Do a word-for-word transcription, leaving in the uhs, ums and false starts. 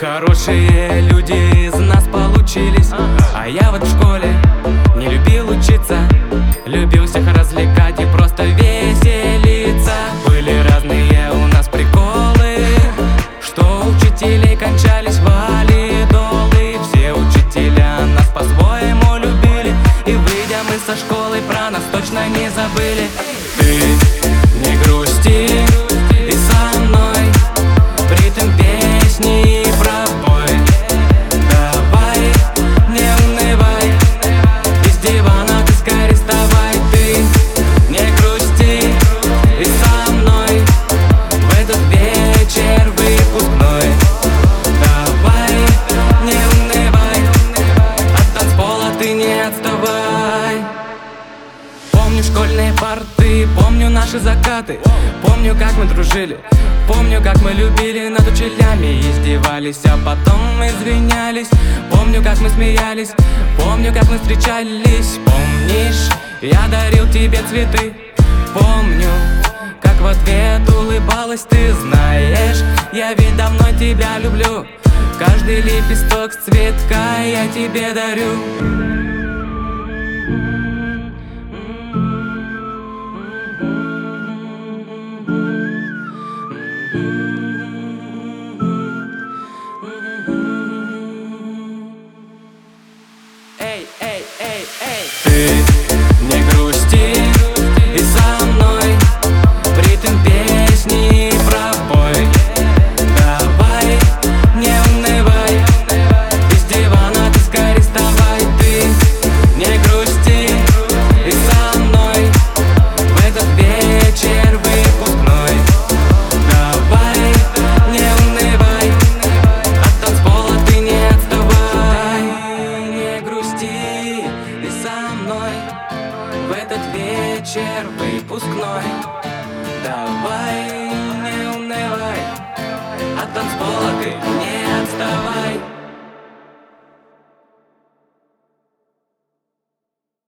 Хорошие люди из нас получились, а я вот в школе не любил учиться. Любил всех развлекать и просто веселиться. Были разные у нас приколы, что у учителей кончались валидолы. Все учителя нас по-своему любили, и выйдя мы со школы, про нас точно не забыли. Ты не грусти и со мной в ритм песни пропой. Давай, не унывай, из дивана ты скорее вставай. Ты не грусти и со мной в этот вечер выпускной. Давай, не унывай, от танцпола ты не отставай. Помню школьные парты, помню наши закаты, помню, как мы дружили, помню, как мы любили, над учителями издевались, а потом извинялись. Помню, как мы смеялись, помню, как мы встречались. Помнишь, я дарил тебе цветы, помню, как в ответ улыбалась ты. Знаешь, я ведь давно тебя люблю, каждый лепесток с цветка я тебе дарю. Эй, эй, эй, эй. Ты не грусти и со мной в ритм песни пропой. Давай, не унывай, из дивана ты скорее вставай. Ты не грусти и со мной в этот вечер выпускной. Давай, не унывай, от танцпола ты не отставай. Не грусти и со мной в этот вечер выпускной. Давай, не унывай, от танцпола ты